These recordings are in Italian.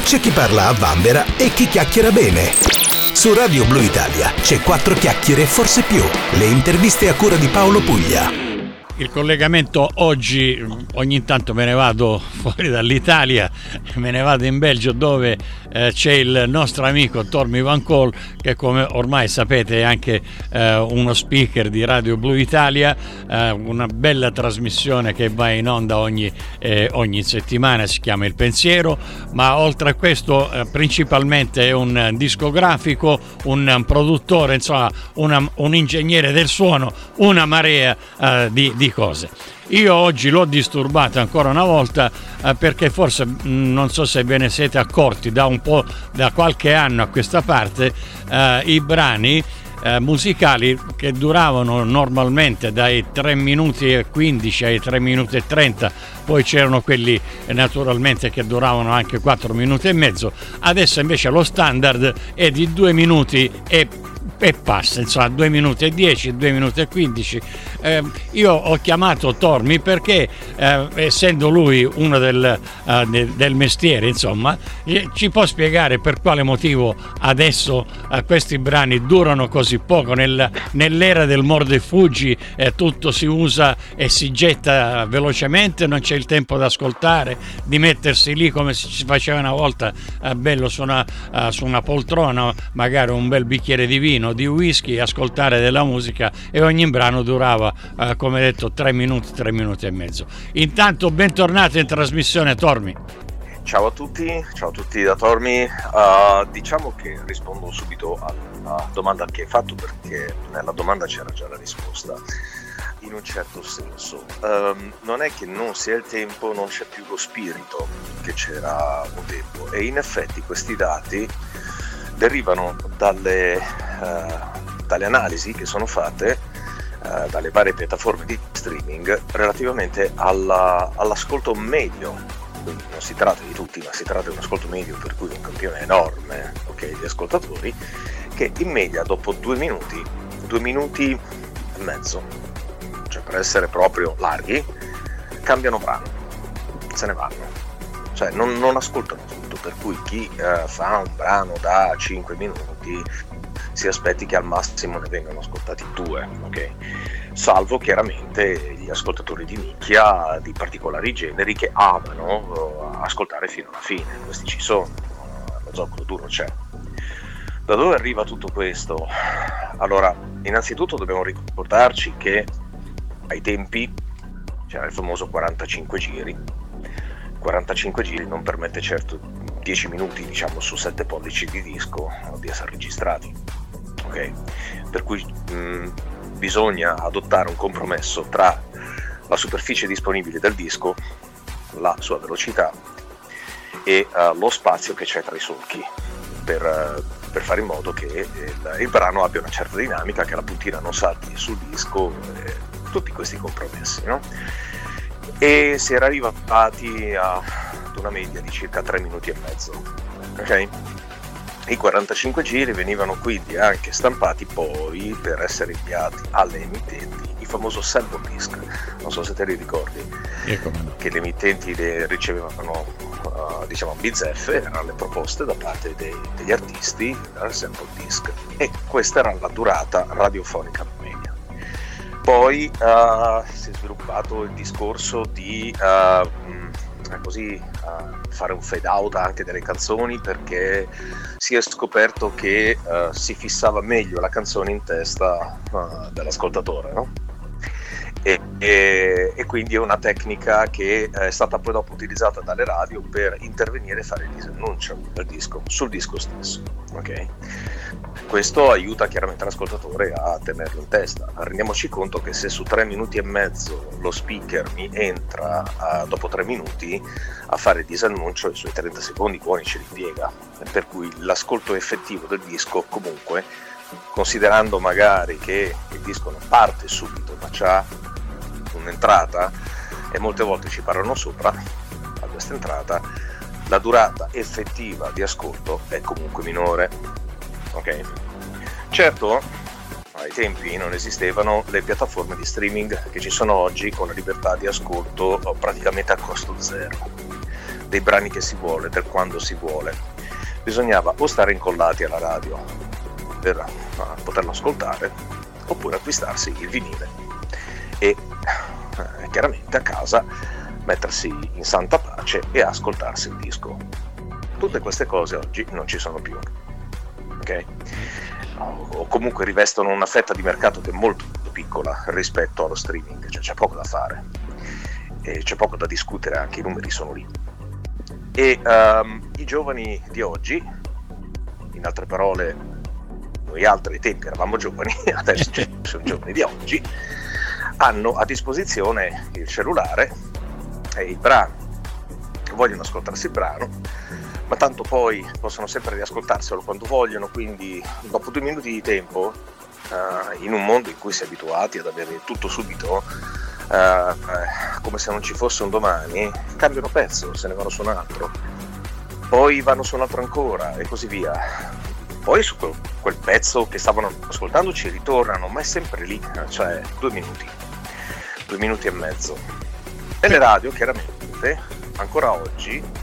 C'è chi parla a vanvera e chi chiacchiera bene. Su Radio Blu Italia c'è 4 chiacchiere e forse più. Le interviste a cura di Paolo Puglia. Il collegamento oggi, ogni tanto me ne vado fuori dall'Italia, me ne vado in Belgio dove c'è il nostro amico Tormi Van Col, che come ormai sapete è anche uno speaker di Radio Blu Italia, una bella trasmissione che va in onda ogni settimana, si chiama Il Pensiero, ma oltre a questo principalmente è un discografico, un produttore, insomma un ingegnere del suono, una marea di cose. Io oggi l'ho disturbato ancora una volta perché forse non so se ve ne siete accorti da qualche anno a questa parte i brani musicali che duravano normalmente dai 3 minuti e 15 ai 3 minuti e 30, poi c'erano quelli naturalmente che duravano anche 4 minuti e mezzo, adesso invece lo standard è di 2 minuti e passa, insomma 2 minuti e 10, 2 minuti e 15. Io ho chiamato Tormi perché essendo lui uno del mestiere, insomma, ci può spiegare per quale motivo adesso questi brani durano così poco, nell'era del mordi e fuggi, tutto si usa e si getta velocemente, non c'è il tempo da ascoltare, di mettersi lì come si faceva una volta, bello su una poltrona, magari un bel bicchiere di vino, di whisky, ascoltare della musica, e ogni brano durava come detto 3 minuti e mezzo. Intanto bentornato in trasmissione, Tormi. Ciao a tutti da Tormi. Diciamo che rispondo subito alla domanda che hai fatto, perché nella domanda c'era già la risposta. In un certo senso, non è che non sia il tempo, non c'è più lo spirito che c'era un tempo, e in effetti questi dati derivano dalle analisi che sono fatte dalle varie piattaforme di streaming relativamente all'ascolto medio. Quindi non si tratta di tutti, ma si tratta di un ascolto medio, per cui un campione enorme, ok, di ascoltatori, che in media dopo 2 minuti e mezzo, cioè per essere proprio larghi, cambiano brano, se ne vanno, cioè non ascoltano tutto, per cui chi fa un brano da 5 minuti si aspetti che al massimo ne vengano ascoltati 2, ok? Salvo chiaramente gli ascoltatori di nicchia di particolari generi che amano ascoltare fino alla fine. Questi ci sono, lo zoccolo duro c'è. Da dove arriva tutto questo? Allora, innanzitutto dobbiamo ricordarci che ai tempi c'era il famoso 45 giri. 45 giri non permette certo 10 minuti, diciamo, su 7 pollici di disco di essere registrati, ok? Per cui bisogna adottare un compromesso tra la superficie disponibile del disco, la sua velocità e lo spazio che c'è tra i solchi, per fare in modo che il brano abbia una certa dinamica, che la puntina non salti sul disco, tutti questi compromessi, no? E si era arrivati ad una media di circa 3 minuti e mezzo, ok? I 45 giri venivano quindi anche stampati poi per essere inviati alle emittenti, il famoso sample disc, non so se te li ricordi, che le emittenti ricevevano diciamo bizzeffe, erano le proposte da parte degli artisti al sample disc, e questa era la durata radiofonica media. Poi si è sviluppato il discorso di fare un fade out anche delle canzoni, perché si è scoperto che si fissava meglio la canzone in testa dell'ascoltatore, no? E quindi è una tecnica che è stata poi dopo utilizzata dalle radio per intervenire e fare il disannuncio del disco sul disco stesso, ok? Questo aiuta chiaramente l'ascoltatore a tenerlo in testa. Rendiamoci conto che se su 3 minuti e mezzo lo speaker mi entra dopo 3 minuti a fare il disannuncio, i suoi 30 secondi buoni ce li piega, per cui l'ascolto effettivo del disco, comunque, considerando magari che il disco non parte subito ma c'ha un'entrata, e molte volte ci parlano sopra a questa entrata, la durata effettiva di ascolto è comunque minore, ok? Certo, ai tempi non esistevano le piattaforme di streaming che ci sono oggi, con la libertà di ascolto praticamente a costo zero. dei brani che si vuole, del quando si vuole. Bisognava o stare incollati alla radio per poterlo ascoltare, oppure acquistarsi il vinile e chiaramente a casa mettersi in santa pace e ascoltarsi il disco. Tutte queste cose oggi non ci sono più, ok? O comunque rivestono una fetta di mercato che è molto piccola rispetto allo streaming, cioè c'è poco da fare e c'è poco da discutere, anche i numeri sono lì. E i giovani di oggi, in altre parole, noi altri tempi eravamo giovani, adesso sono giovani di oggi, hanno a disposizione il cellulare e il brano, vogliono ascoltarsi il brano, ma tanto poi possono sempre riascoltarselo quando vogliono, quindi dopo 2 minuti di tempo, in un mondo in cui si è abituati ad avere tutto subito, come se non ci fosse un domani, cambiano pezzo, se ne vanno su un altro, poi vanno su un altro ancora e così via. Poi su quel pezzo che stavano ascoltando ci ritornano, ma è sempre lì, cioè 2 minuti e mezzo. E le radio chiaramente ancora oggi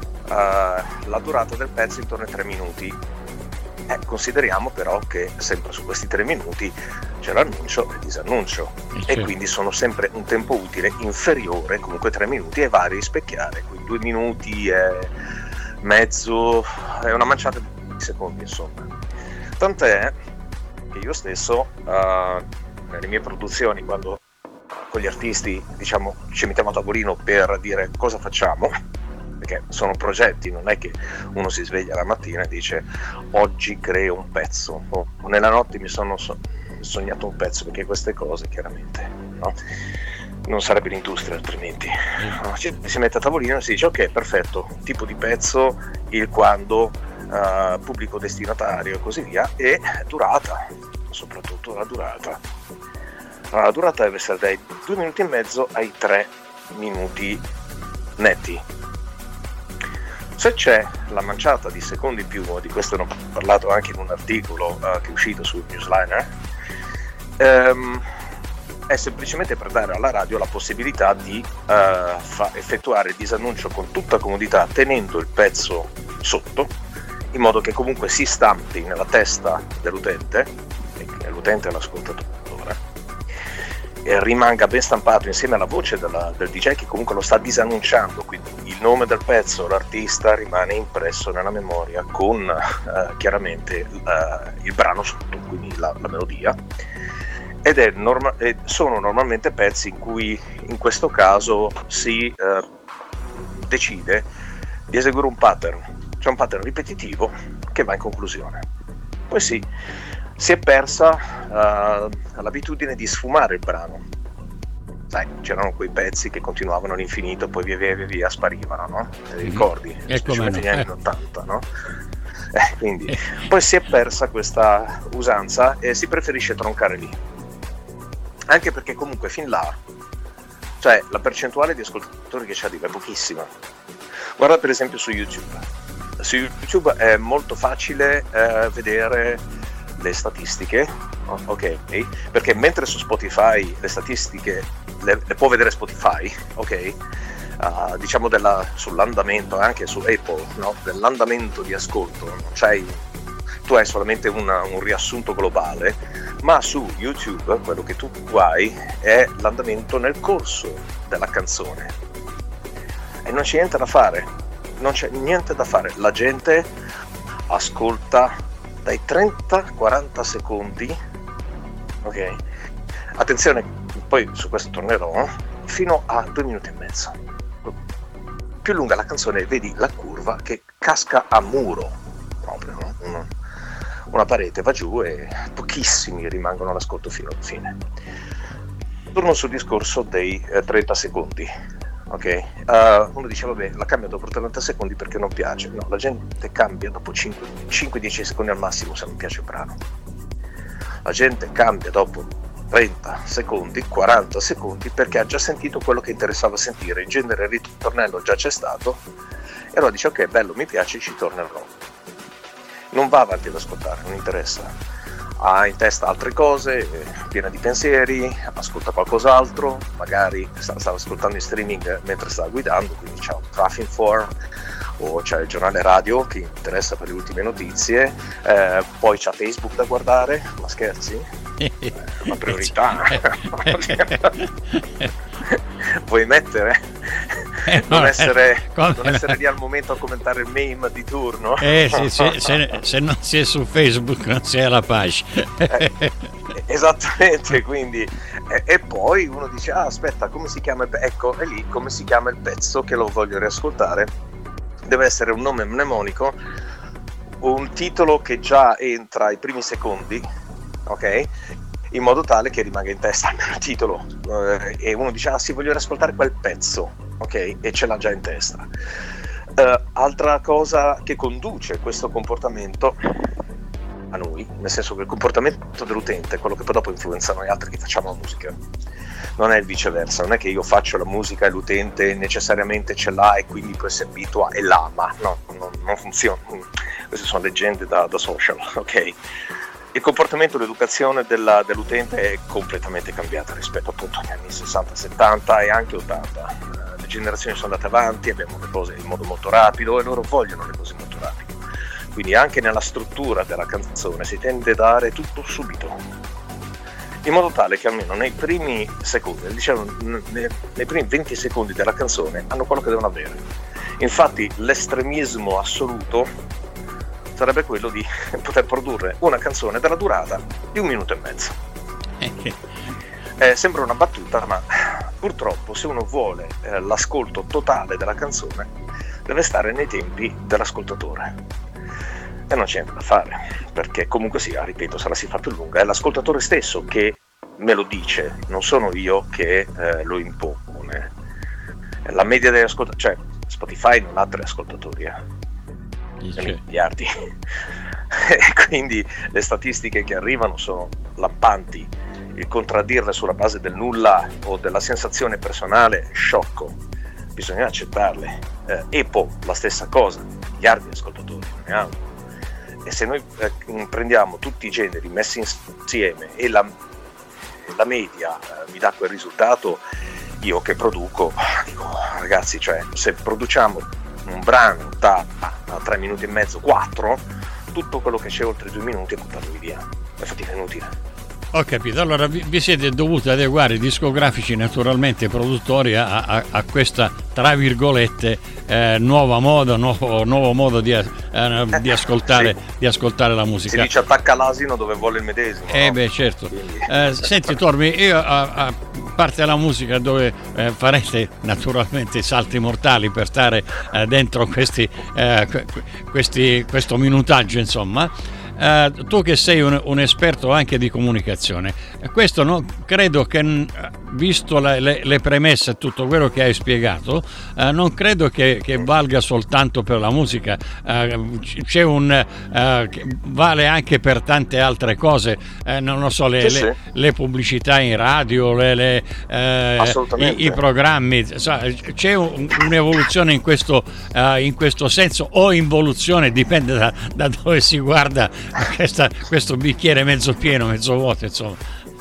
la durata del pezzo è intorno ai 3 minuti. Consideriamo però che sempre su questi 3 minuti c'è l'annuncio e il disannuncio, e quindi sono sempre un tempo utile inferiore, comunque 3 minuti, e va a rispecchiare quei 2 minuti e mezzo, è una manciata di secondi, insomma. Tant'è che io stesso nelle mie produzioni, quando con gli artisti, diciamo, ci mettiamo a tavolino per dire cosa facciamo, perché sono progetti, non è che uno si sveglia la mattina e dice oggi creo un pezzo, o nella notte mi sono sognato un pezzo, perché queste cose chiaramente, no? Non sarebbe l'industria altrimenti. No? Si mette a tavolino e si dice ok, perfetto, tipo di pezzo, il quando, pubblico destinatario e così via, e durata, soprattutto la durata. La durata deve essere dai 2 minuti e mezzo ai 3 minuti netti. Se c'è la manciata di secondi in più, di questo ne ho parlato anche in un articolo che è uscito sul Newsliner, è semplicemente per dare alla radio la possibilità di effettuare il disannuncio con tutta comodità, tenendo il pezzo sotto, in modo che comunque si stampi nella testa dell'utente, e l'utente è l'ascoltatore, e rimanga ben stampato insieme alla voce del DJ che comunque lo sta disannunciando, quindi il nome del pezzo, l'artista rimane impresso nella memoria con chiaramente il brano sotto, quindi la melodia, ed sono normalmente pezzi in cui in questo caso si decide di eseguire un pattern, cioè un pattern ripetitivo che va in conclusione. Poi si è persa l'abitudine di sfumare il brano. Sai, c'erano quei pezzi che continuavano all'infinito, poi via sparivano, no? Te li ricordi? Specialmente negli anni 80, no? Quindi poi si è persa questa usanza e si preferisce troncare lì. Anche perché comunque fin là, cioè la percentuale di ascoltatori che c'è è pochissima. Guarda per esempio su YouTube. Su YouTube è molto facile vedere le statistiche, ok? Perché mentre su Spotify le statistiche le può vedere Spotify, ok? Diciamo sull'andamento, anche su Apple, no? Dell'andamento di ascolto, tu hai solamente un riassunto globale, ma su YouTube quello che tu hai è l'andamento nel corso della canzone, e non c'è niente da fare, la gente ascolta dai 30-40 secondi, ok? Attenzione, poi su questo tornerò, fino a 2 minuti e mezzo. Più lunga la canzone, vedi la curva che casca a muro, proprio, no? Una parete va giù e pochissimi rimangono all'ascolto fino alla fine. Torno sul discorso dei 30 secondi, ok? Uno dice vabbè, la cambio dopo 30 secondi perché non piace. No, la gente cambia dopo 5-10 secondi al massimo se non piace il brano. La gente cambia dopo 30 secondi, 40 secondi, perché ha già sentito quello che interessava sentire. In genere il ritornello già c'è stato e allora dice ok, bello, mi piace, ci tornerò. Non va avanti ad ascoltare, non interessa. ha in testa altre cose, piena di pensieri, ascolta qualcos'altro, magari stava ascoltando in streaming mentre stava guidando, quindi c'ha un Traffic Inform o c'è il giornale radio che interessa per le ultime notizie, poi c'ha Facebook da guardare, ma scherzi? Una priorità. Vuoi mettere? Non essere lì al momento a commentare il meme di turno. Se non si è su Facebook non si è alla page. Esattamente, quindi e poi uno dice aspetta, come si chiama ecco, è lì come si chiama il pezzo che lo voglio riascoltare. Deve essere un nome mnemonico, un titolo che già entra ai primi secondi, ok? In modo tale che rimanga in testa il titolo, e uno dice sì, voglio riascoltare quel pezzo, ok? E ce l'ha già in testa. Altra cosa che conduce questo comportamento a noi, nel senso che il comportamento dell'utente è quello che poi dopo influenza noi altri che facciamo la musica, non è il viceversa, non è che io faccio la musica e l'utente necessariamente ce l'ha e quindi poi si abitua e l'ama, no, non funziona, queste sono leggende da social, ok? Il comportamento, l'educazione dell'utente è completamente cambiata rispetto appunto agli anni 60, 70 e anche 80. Le generazioni sono andate avanti, abbiamo le cose in modo molto rapido e loro vogliono le cose molto rapido. Quindi anche nella struttura della canzone si tende a dare tutto subito, in modo tale che almeno nei primi secondi, diciamo nei primi 20 secondi della canzone hanno quello che devono avere. Infatti l'estremismo assoluto sarebbe quello di poter produrre una canzone della durata di 1 minuto e mezzo. Sembra una battuta, ma purtroppo se uno vuole l'ascolto totale della canzone deve stare nei tempi dell'ascoltatore e non c'è niente da fare, perché comunque sia, ripeto, se la si fa più lunga è l'ascoltatore stesso che me lo dice, non sono io che lo impone. La media degli ascoltatori, cioè Spotify non ha 3 ascoltatori, miliardi e quindi le statistiche che arrivano sono lampanti. Il contraddirle sulla base del nulla o della sensazione personale è sciocco, bisogna accettarle. Epo la stessa cosa, miliardi di ascoltatori ne hanno, e se noi prendiamo tutti i generi messi insieme e la media mi dà quel risultato, io che produco dico ragazzi, cioè se produciamo un brano da 3 minuti e mezzo, 4, tutto quello che c'è oltre 2 minuti è buttarlo via, è fatica inutile. Ho capito, allora vi siete dovuti adeguare, i discografici naturalmente, produttori, a questa tra virgolette nuova moda, nuovo modo di ascoltare, sì, di ascoltare la musica. Si dice attacca l'asino dove vuole il medesimo, no? Beh certo. Senti Tormi, io a parte la musica dove farete naturalmente salti mortali per stare dentro questo minutaggio, insomma, tu che sei un esperto anche di comunicazione, questo no, credo che, visto le premesse e tutto quello che hai spiegato, non credo che valga soltanto per la musica, c'è vale anche per tante altre cose, non lo so, le pubblicità in radio, i programmi, c'è un'evoluzione in questo senso, o involuzione, dipende da dove si guarda questo bicchiere mezzo pieno, mezzo vuoto, insomma.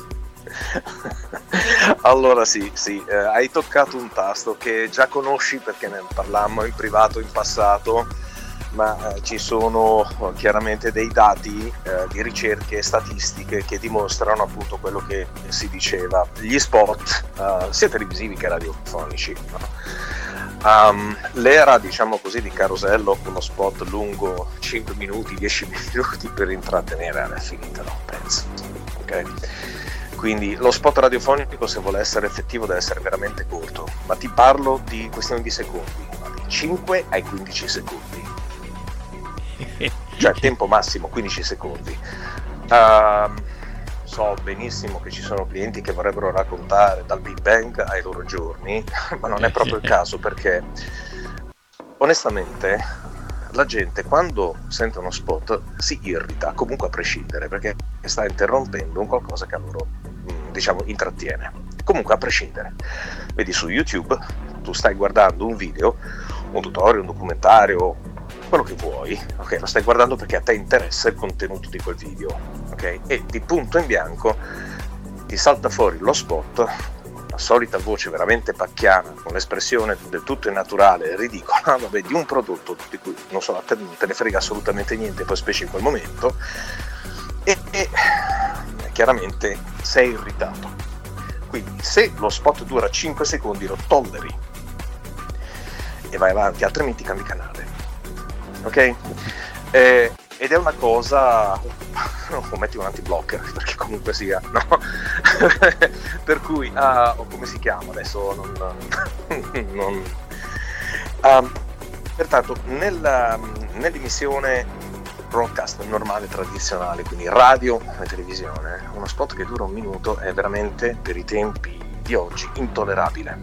Allora sì, hai toccato un tasto che già conosci perché ne parlammo in privato in passato, ma ci sono chiaramente dei dati di ricerche statistiche che dimostrano appunto quello che si diceva. Gli spot sia televisivi che radiofonici, no? L'era, diciamo così, di carosello, uno spot lungo 5 minuti, 10 minuti per intrattenere, è finita, no? Penso, ok? Quindi lo spot radiofonico, se vuole essere effettivo, deve essere veramente corto, ma ti parlo di questioni di secondi, dai 5 ai 15 secondi, cioè tempo massimo 15 secondi. So benissimo che ci sono clienti che vorrebbero raccontare dal Big Bang ai loro giorni, ma non è proprio il caso, perché onestamente la gente quando sente uno spot si irrita, comunque a prescindere, perché sta interrompendo un qualcosa che a loro diciamo intrattiene, comunque a prescindere. Vedi su YouTube, tu stai guardando un video, un tutorial, un documentario, quello che vuoi, ok? Lo stai guardando perché a te interessa il contenuto di quel video, ok? E di punto in bianco ti salta fuori lo spot, la solita voce veramente pacchiana, con l'espressione del tutto innaturale e ridicola, vabbè, di un prodotto di cui non so, a te non te ne frega assolutamente niente, poi specie in quel momento, e chiaramente sei irritato. Quindi se lo spot dura 5 secondi lo tolleri e vai avanti, altrimenti cambi canale, ok? Ed è una cosa, o metti un antiblocker, perché comunque sia, no? Per cui, o come si chiama adesso, pertanto nell'emissione broadcast normale, tradizionale, quindi radio e televisione, uno spot che dura 1 minuto è veramente, per i tempi di oggi, intollerabile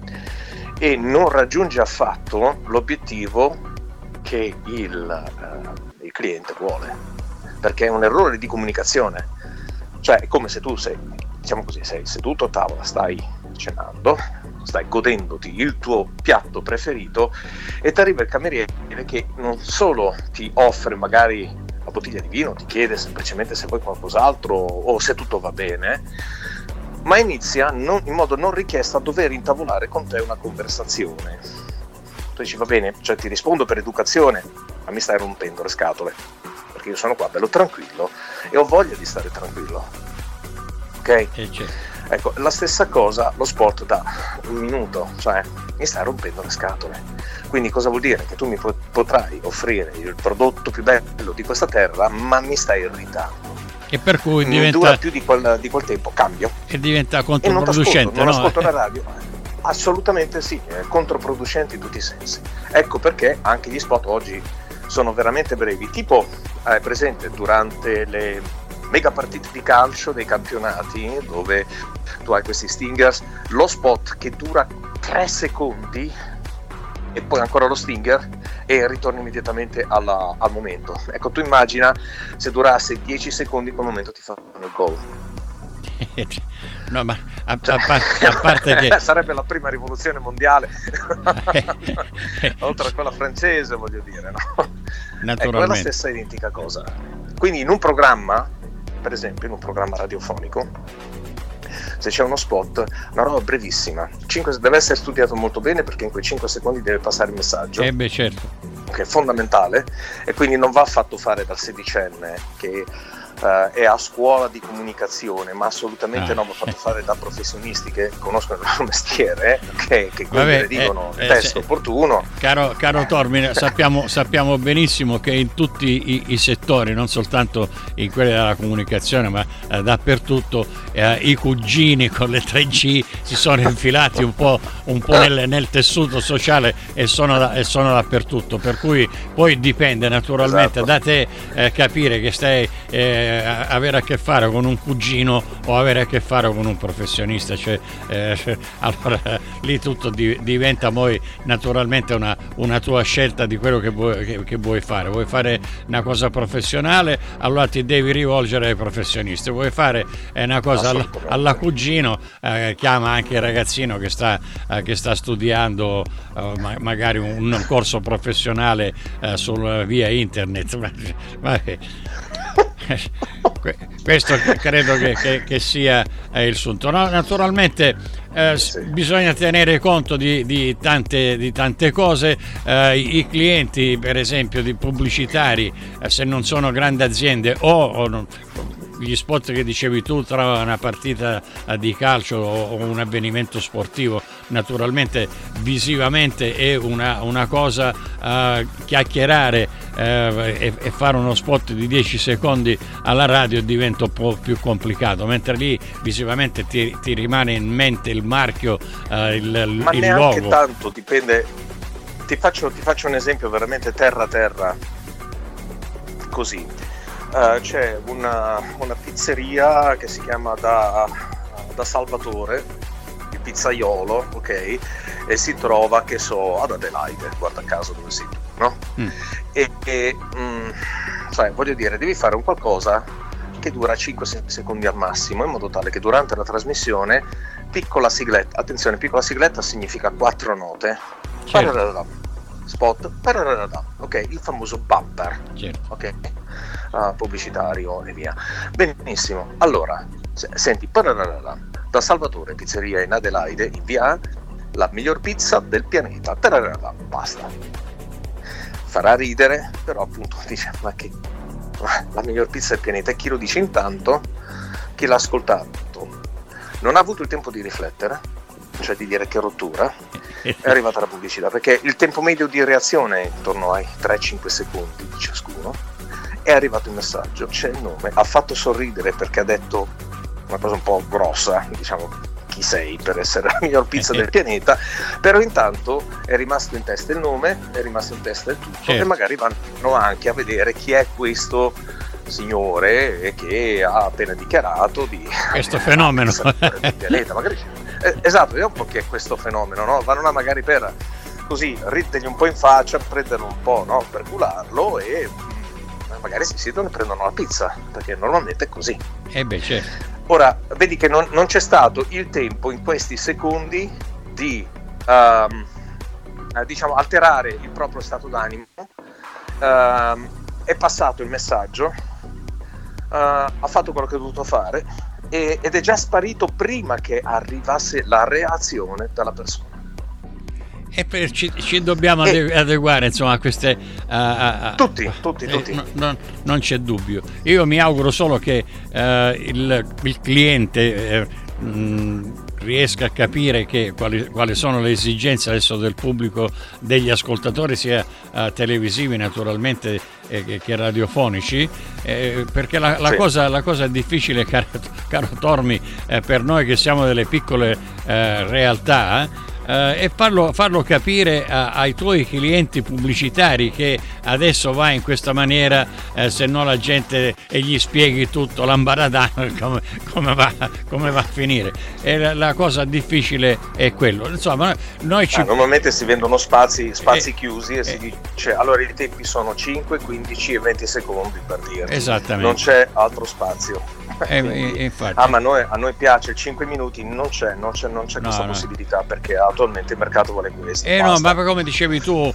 e non raggiunge affatto l'obiettivo che il cliente vuole, perché è un errore di comunicazione. Cioè è come se tu sei seduto a tavola, stai cenando, stai godendoti il tuo piatto preferito e ti arriva il cameriere che non solo ti offre magari la bottiglia di vino, ti chiede semplicemente se vuoi qualcos'altro o se tutto va bene, ma inizia in modo non richiesto a dover intavolare con te una conversazione. Tu dici va bene, cioè ti rispondo per educazione, ma mi stai rompendo le scatole, perché io sono qua bello tranquillo e ho voglia di stare tranquillo, ok? Ecco, la stessa cosa lo spot da 1 minuto, cioè mi stai rompendo le scatole. Quindi cosa vuol dire? Che tu mi potrai offrire il prodotto più bello di questa terra, ma mi stai irritando. E per cui non dura più di quel tempo, cambio. E diventa controproducente, non ascolto la radio. Assolutamente sì, è controproducente in tutti i sensi. Ecco perché anche gli spot oggi sono veramente brevi, tipo presente durante le mega partite di calcio dei campionati dove tu hai questi stingers, lo spot che dura 3 secondi e poi ancora lo stinger e ritorni immediatamente al momento. Ecco, tu immagina se durasse 10 secondi quel momento ti fanno il gol. No, ma a parte che sarebbe la prima rivoluzione mondiale oltre a quella francese, voglio dire, no? Naturalmente. Ecco, è la stessa identica cosa. Quindi in un programma, per esempio in un programma radiofonico, se c'è uno spot, una roba brevissima, deve essere studiato molto bene, perché in quei 5 secondi deve passare il messaggio, certo, che è fondamentale, e quindi non va fatto fare dal sedicenne che è a scuola di comunicazione, ma assolutamente non va fatto fare da professionisti che conoscono il loro mestiere, che quindi dicono il testo opportuno. Caro Tormi, sappiamo benissimo che in tutti i settori, non soltanto in quelli della comunicazione, ma dappertutto, i cugini con le 3G si sono infilati un po' nel tessuto sociale e sono dappertutto, per cui poi dipende naturalmente da te capire che stai avere a che fare con un cugino o avere a che fare con un professionista, cioè allora lì tutto diventa poi naturalmente una tua scelta di quello che vuoi fare. Vuoi fare una cosa professionale, allora ti devi rivolgere ai professionisti. Vuoi fare una cosa alla cugino, chiama anche il ragazzino che sta studiando magari un corso professionale via internet. Vabbè. Questo credo che sia il sunto. No, naturalmente bisogna tenere conto di tante cose. I clienti, per esempio, di pubblicitari, se non sono grandi aziende o gli spot che dicevi tu tra una partita di calcio o un avvenimento sportivo, naturalmente visivamente è una cosa, chiacchierare e fare uno spot di 10 secondi alla radio diventa un po' più complicato, mentre lì visivamente ti rimane in mente il marchio, ma il neanche logo. Tanto dipende. Ti faccio un esempio veramente terra così. C'è una pizzeria che si chiama da Salvatore, il pizzaiolo, ok? E si trova, che so, ad Adelaide, guarda caso dove sei tu, no? Sai, voglio dire, devi fare un qualcosa che dura 5-6 secondi al massimo, in modo tale che durante la trasmissione, piccola sigletta, attenzione, piccola sigletta significa 4 note, certo. spot, ok, il famoso bumper, certo. Ok, pubblicitario e via. Benissimo. Allora, senti, da Salvatore Pizzeria in Adelaide in via, la miglior pizza del pianeta, basta. Farà ridere, però appunto dice, ma che la miglior pizza del pianeta, e chi lo dice intanto? Chi l'ha ascoltato non ha avuto il tempo di riflettere, cioè di dire che rottura, è arrivata la pubblicità, perché il tempo medio di reazione è intorno ai 3-5 secondi di ciascuno. È arrivato il messaggio, c'è il nome, ha fatto sorridere perché ha detto una cosa un po' grossa, diciamo, chi sei per essere la miglior pizza del pianeta, però intanto è rimasto in testa il nome, è rimasto in testa il tutto, certo. E magari vanno anche a vedere chi è questo signore che ha appena dichiarato di questo fenomeno del pianeta, magari esatto, vediamo un po' chi è questo fenomeno, no? Vanno là magari per così ridergli un po' in faccia, prenderlo un po', no? Per cularlo, e magari si siedono e prendono la pizza, perché normalmente è così. Certo. Ora, vedi che non c'è stato il tempo in questi secondi di diciamo alterare il proprio stato d'animo, è passato il messaggio, ha fatto quello che ha dovuto fare ed è già sparito prima che arrivasse la reazione dalla persona. E ci dobbiamo adeguare, insomma, a queste tutti. Non c'è dubbio. Io mi auguro solo che il cliente riesca a capire quali sono le esigenze adesso del pubblico, degli ascoltatori, sia televisivi naturalmente che radiofonici, perché la cosa difficile, caro Tormi, per noi che siamo delle piccole realtà, e farlo capire ai tuoi clienti pubblicitari che adesso va in questa maniera, se no la gente, e gli spieghi tutto l'ambaradano come va a finire. E la cosa difficile è quello, insomma, noi normalmente si vendono spazi chiusi e si dice allora i tempi sono 5, 15 e 20 secondi, per dire, esattamente, non c'è altro spazio. Infatti. Ma a noi piace 5 minuti, non c'è questa possibilità, perché attualmente il mercato vuole questo. No, ma come dicevi tu,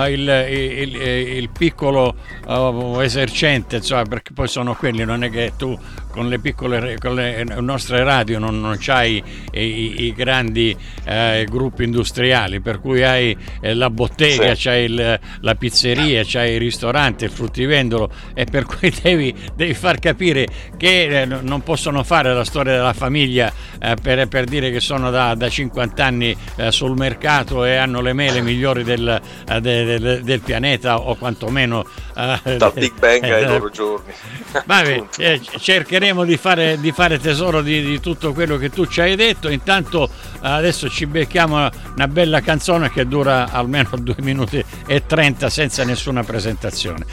il piccolo esercente, insomma, perché poi sono quelli, non è che tu con le nostre radio non c'hai i grandi gruppi industriali, per cui hai la bottega, sì. C'hai la pizzeria, c'hai il ristorante, il fruttivendolo, e per cui devi far capire che non possono fare la storia della famiglia per dire che sono da 50 anni sul mercato e hanno le mele migliori del pianeta, o quantomeno dal Big Bang ai loro giorni. Vabbè, cercheremo di fare tesoro di tutto quello che tu ci hai detto. Intanto adesso ci becchiamo una bella canzone che dura almeno 2 minuti e 30 senza nessuna presentazione.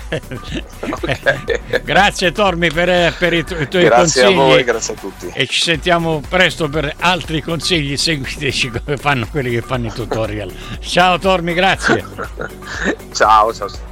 Okay. Grazie Tormi per i tuoi consigli. A voi, grazie a tutti. E ci sentiamo presto per altri consigli. Seguiteci come fanno quelli che fanno i tutorial. Ciao Tormi, grazie. Ciao.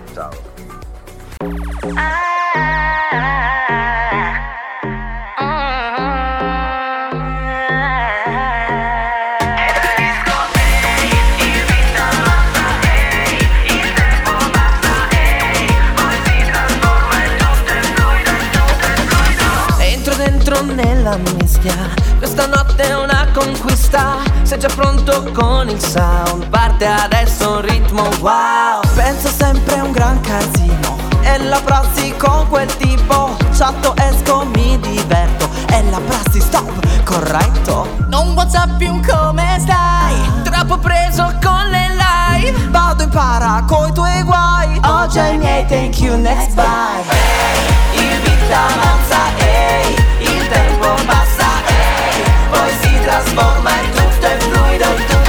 Entro dentro nella mischia, questa notte è una conquista. Sei già pronto con il sound, parte adesso un ritmo wow. Penso sempre a un gran casino, è la prassi con quel tipo. Chatto, esco, mi diverto, è la prassi, stop, corretto. Non WhatsApp più, come stai? Troppo preso con le live. Vado in para coi tuoi guai. Oggi ai miei thank you, next bye. Il beat avanza, il tempo passa, poi si trasforma in tutto è fluido,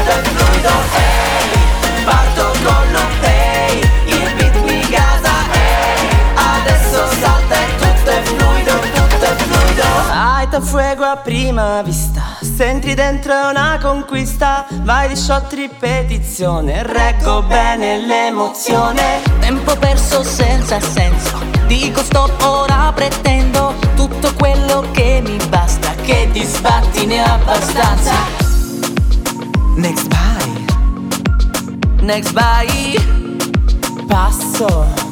parto con l'upay, il beat mi gasa, adesso salta e tutto è fluido. Hai da fuego a prima vista, senti dentro una conquista, vai di shot ripetizione, reggo bene l'emozione. Tempo perso senza senso, dico stop, ora pretendo tutto quello che mi basta, che ti sbatti ne ho abbastanza. Next bye, next by. Passo